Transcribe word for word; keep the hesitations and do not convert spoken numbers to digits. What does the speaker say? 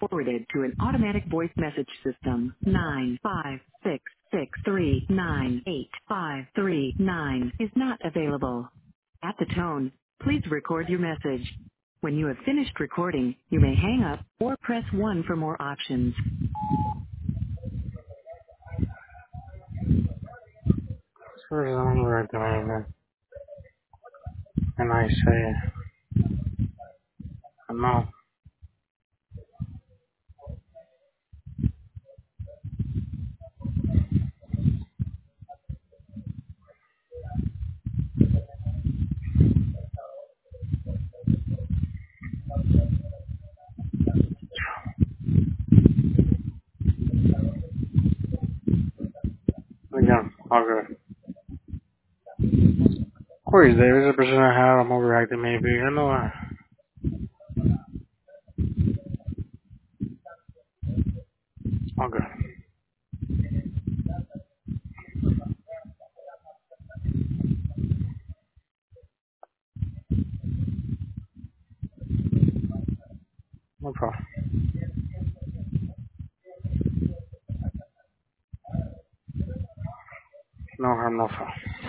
forwarded to an automatic voice message system. Nine five six six three nine eight five three nine is not available. At the tone, please record your message. When you have finished recording, you may hang up or press one for more options. First I'm recommending, and I say, no, again, all good. Corey Davis, a person I have, I'm overacting maybe, you know what? All good. No problem. No harm, no foul.